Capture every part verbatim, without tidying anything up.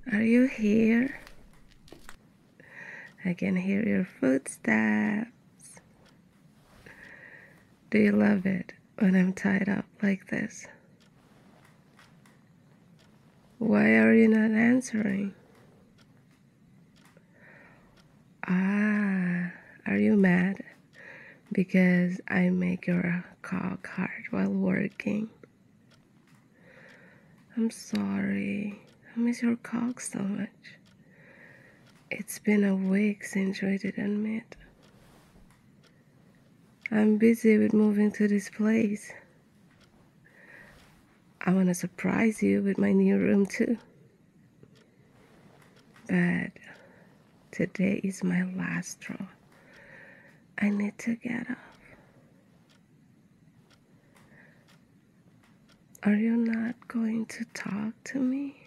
Are you here? I can hear your footsteps. Do you love it when I'm tied up like this? Why are you not answering? Ah, are you mad because I make your cock hard while working? I'm sorry. I miss your cock so much. It's been a week since we didn't meet. I'm busy with moving to this place. I want to surprise you with my new room too. But today is my last straw. I need to get up. Are you not going to talk to me?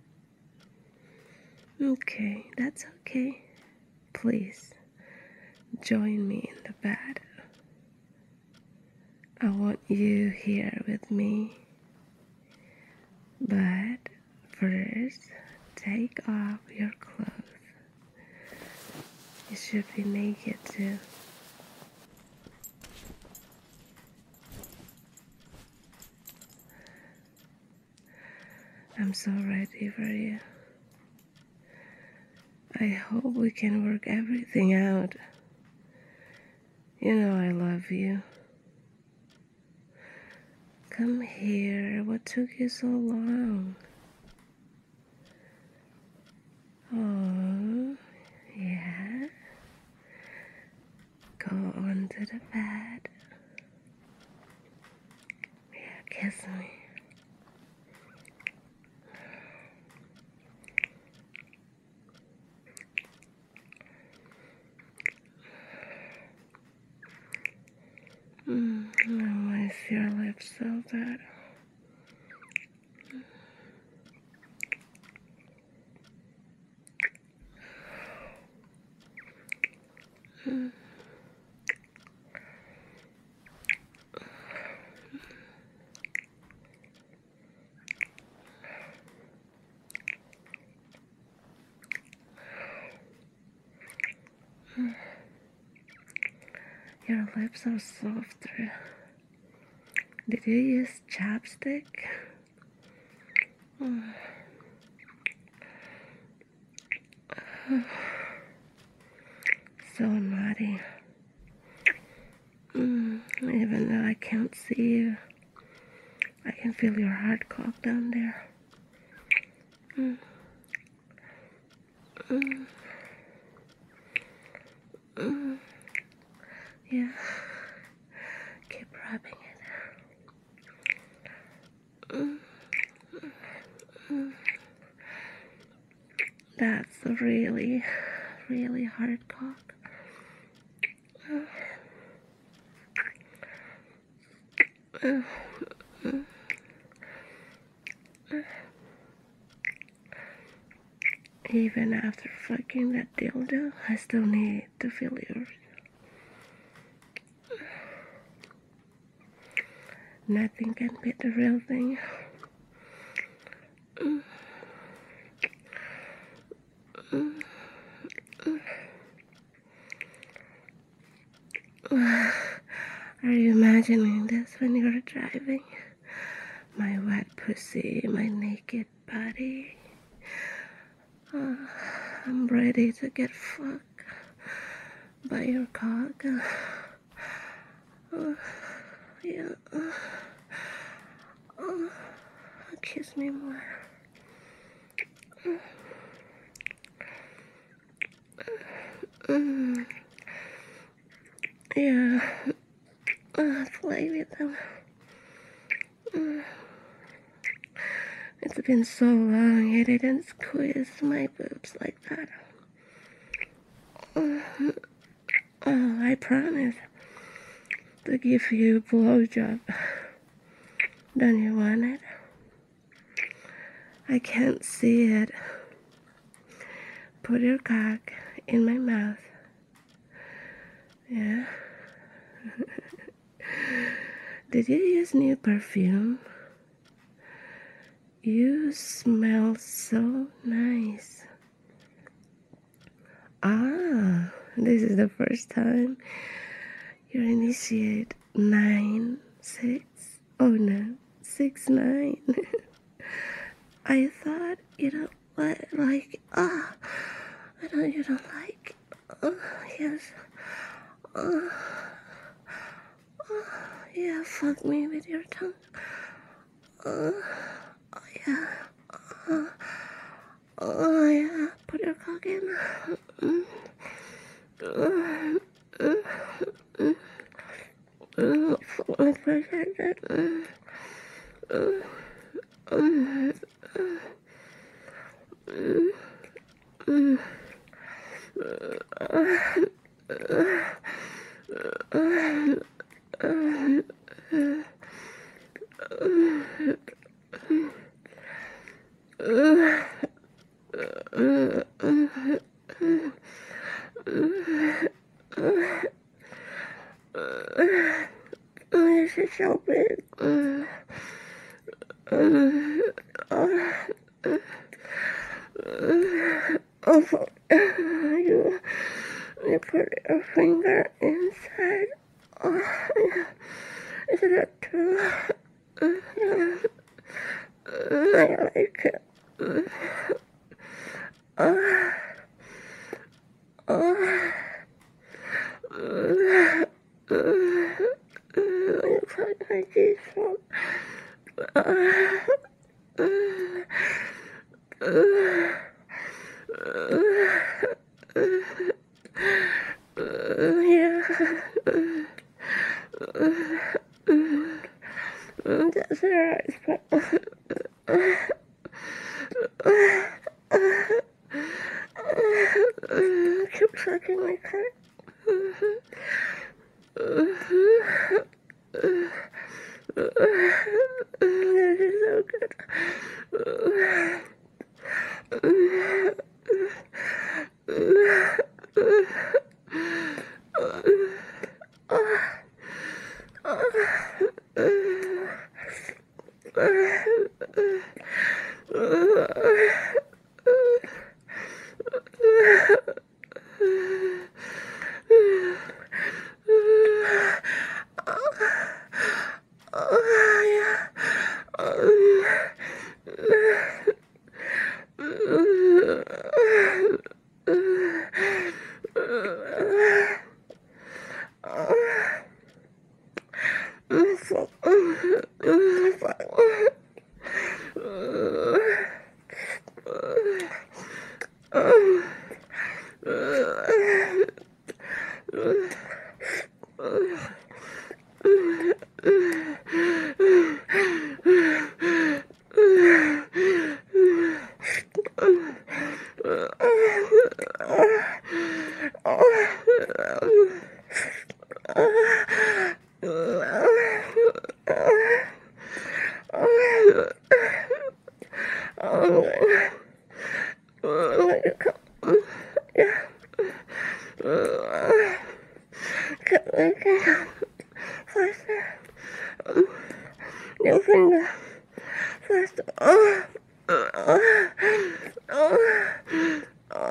Okay, that's okay. Please, join me in the bed. I want you here with me. But first, take off your clothes. You should be naked too. I'm so ready for you. I hope we can work everything out. You know I love you. Come here. What took you so long? Oh, yeah. Go onto the bed. Yeah, kiss me. Mm, I miss your lips so bad. Mm. Your lips are softer. Did you use chapstick? Mm. So naughty. Mm. Even though I can't see you, I can feel your heart cock down there. Mm. Mm. Mm. Yeah. Keep rubbing it. Mm. Mm. That's a really, really hard cock. Mm. Mm. Mm. Even after fucking that dildo, I still need to feel yours. Nothing can beat the real thing. Mm. Mm. Mm. Are you imagining this when you're driving? My wet pussy, my naked body. Uh, I'm ready to get fucked by your cock. Uh, yeah. Uh, uh, kiss me more. Mm. Yeah. Uh, play with them. Mm. It's been so long you didn't squeeze my boobs like that. Uh, oh, I promise to give you a blowjob. Don't you want it? I can't see it. Put your cock in my mouth. Yeah. Did you use new perfume? You smell so nice. Ah, this is the first time you initiate nine, six, oh no, six, nine. I thought you don't like, like, ah, I know you don't like, uh, yes, uh, uh, yeah, fuck me with your tongue, uh, oh yeah, uh, oh yeah, put your cock in, mm, mm, mm, mm, mm, fuck my pleasure, mm, mm, mm, mm, mm, this is so big. Mm, mm, oh, oh, fuck. You, you put your finger inside. Oh, yeah. Is that true? Mm, yeah. Mm, I like it. Mm, oh, oh, mm, mm, mm, you put my teeth on. Uh, mm, mm, mm, yeah. Mm, that's alright, but keep sucking my cock. This is so good. Your finger. First. Oh. Oh. Oh.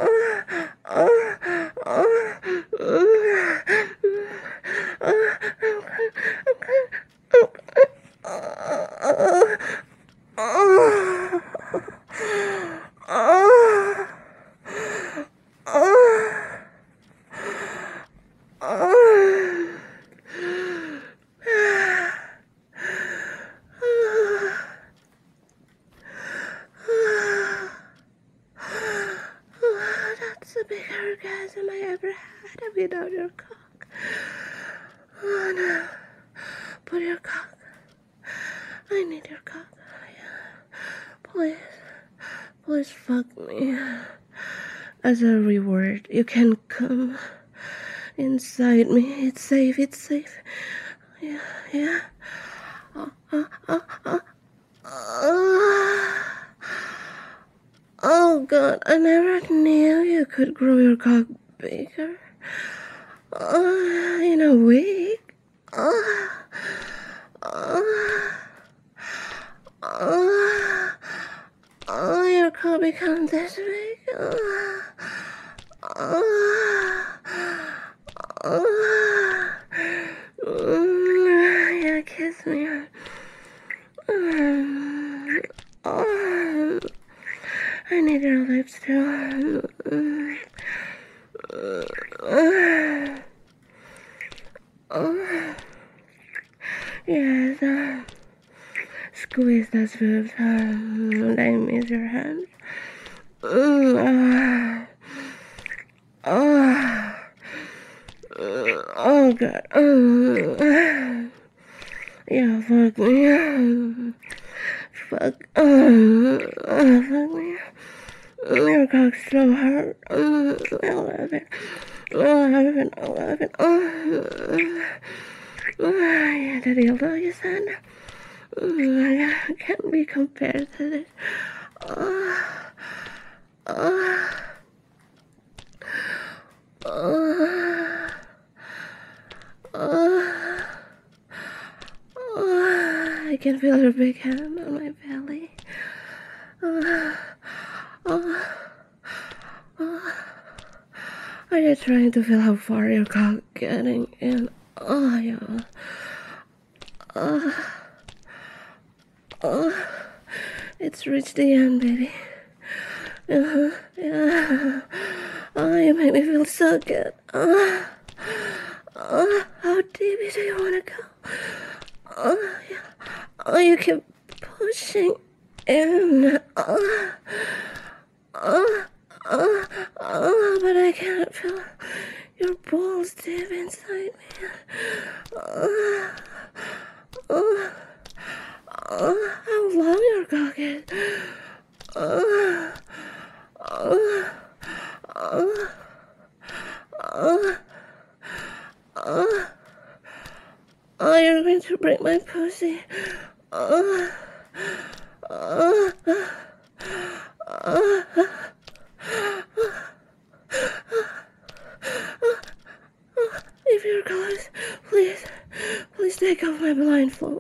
That's the biggest orgasm I ever had without your cock. Oh no. Put your cock. I need your cock. Yeah. Please. Please fuck me. As a reward, you can come inside me. It's safe. It's safe. Yeah. Yeah. Oh, oh, oh, oh. Oh. Oh God, I never knew you could grow your cock bigger. Oh, in a week. Oh, oh, oh, Oh, mm, yeah, kiss me. Mm, oh, I need your lips too. Mm, mm, oh, yes. Uh, squeeze those boobs. Um, let me miss your hands. Mm, uh, oh. Oh god. Uh, yeah, fuck me. Fuck. Uh, uh, fuck me. Your cock's so hard. Uh, I love it. I love it. I love it. Uh, uh, yeah, the dildo you said. Uh, I can't be compared to this. Uh, uh, uh, uh, uh, I can feel your big hand on my belly. Uh, uh, uh, are you trying to feel how far your cock getting in? Oh, yeah. Uh, uh, it's reached the end, baby. Uh-huh, yeah. Oh, you make me feel so good. Uh, uh, how deep do you want to go? Oh, yeah. Oh, you keep pushing in. Oh, oh, oh, oh, but I can't feel your balls deep inside me. Oh, oh, oh, how long your cock is. Oh, oh, oh, oh, oh. Oh, you're going to break my pussy. Oh, oh, oh, oh, oh. If you're close, please, please take off my blindfold.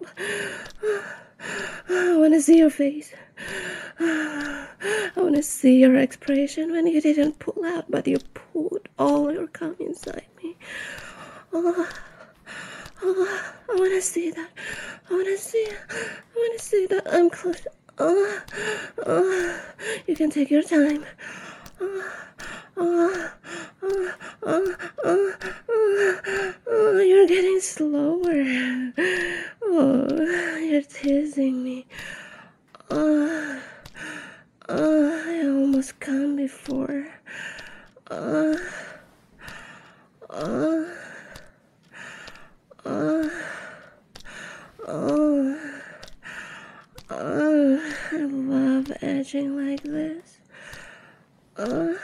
I want to see your face. I want to see your expression when you didn't pull out, but you pulled all your cum inside me. Oh. Oh, I want to see that. I want to see it. I want to see that. I'm close. Oh, oh, you can take your time. Oh, oh, oh, oh, oh, oh, oh, you're getting slower. Oh, you're teasing me. Oh, oh, I almost come before. Oh, oh. Oh, oh, oh, I love edging like this. Oh,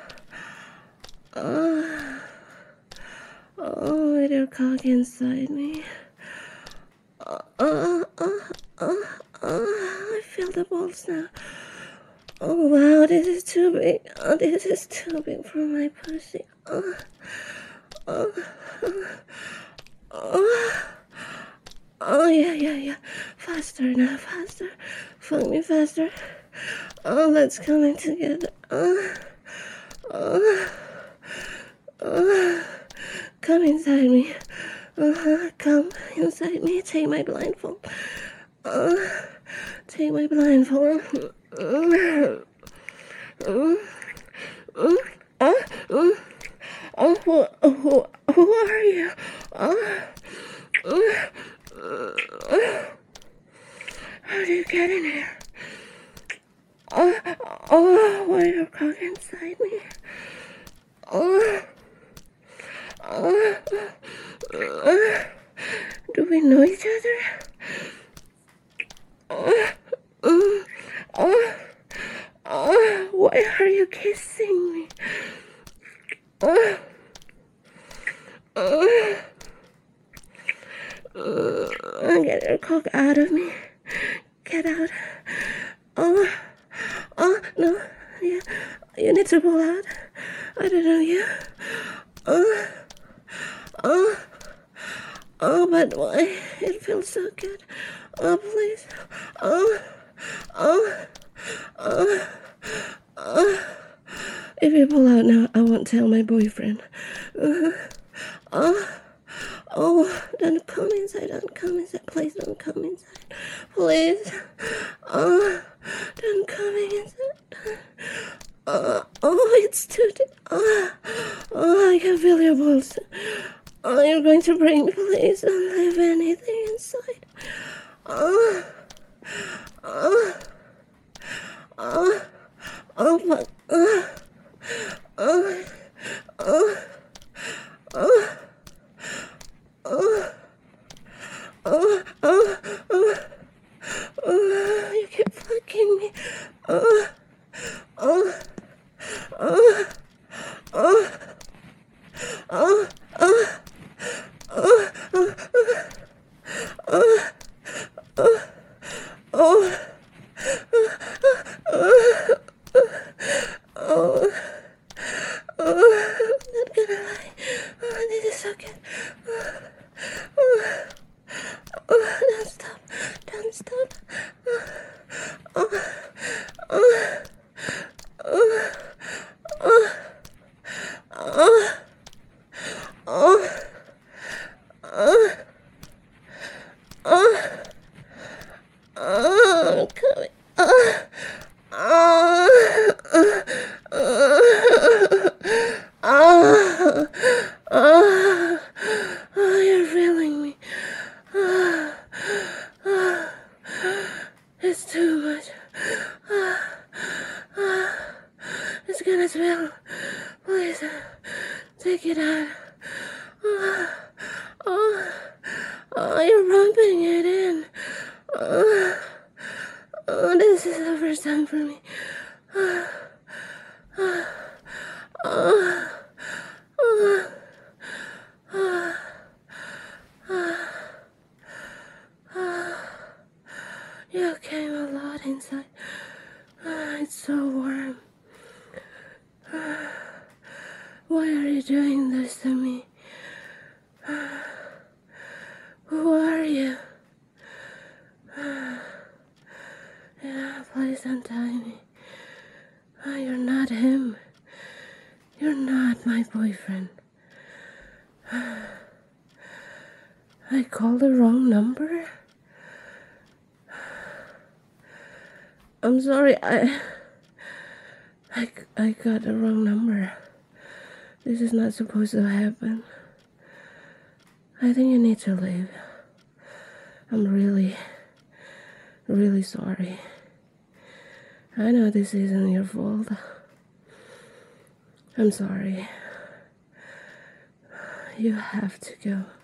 oh, oh, with your cock inside me. Oh, oh, oh, oh, oh, I feel the balls now. Oh, wow, this is too big. Oh, this is too big for my pussy. Oh, oh, oh. Oh, oh, yeah, yeah, yeah. Faster now, faster. Fuck me faster. Oh, let's come in together. Oh, oh, oh. Come inside me. Uh-huh, come inside me. Take my blindfold. Oh, take my blindfold. Oh, oh, oh, oh, oh. Oh, who, who, who are you? Oh, oh, oh. How do you get in here? Oh, oh, why are you cock inside me? Oh, oh, oh. Do we know each other? Oh, oh, oh, oh. Why are you kissing me? Oh. Uh, uh, get your cock out of me. Get out. Oh, oh, no. Yeah, you need to pull out. I don't know you. Oh, oh, oh, but why? It feels so good. Oh, please. Oh, oh, oh, oh. If you pull out now, I won't tell my boyfriend. Uh, Oh, oh, don't come inside, don't come inside, please don't come inside, please. Oh, don't come inside. Oh, oh, it's too deep. Oh, oh, I can feel your pulse. Oh, you're going to bring me, please don't leave anything inside. Oh, oh, oh, oh, fuck. Oh, oh, oh, oh. Oh, oh, oh, oh, oh, you keep fucking me. Oh, oh, oh, oh, oh, oh, oh, oh, oh, oh, oh, oh, oh, I'm not gonna lie. Oh, this is so good. Oh, oh. Oh, don't stop, don't stop. Oh, oh, oh, oh, oh, oh, oh, oh, oh, oh, I'm coming. Oh, oh, oh, oh, oh, oh, you're feeling me. Oh, oh, it's too much. Oh, oh, it's gonna spill. Please, take it out. Oh, oh, oh, you're rubbing it in. Oh, oh, this is the first time for me. Oh, oh, oh, oh, oh, oh. You came a lot inside. Ah, it's so warm. Ah, why are you doing this to me? Ah, who are you? Ah, yeah, please untie me. Ah, you're not him. You're not my boyfriend. Ah, I called the wrong number? I'm sorry, I, I, I got the wrong number. This is not supposed to happen. I think you need to leave. I'm really, really sorry. I know this isn't your fault. I'm sorry. You have to go.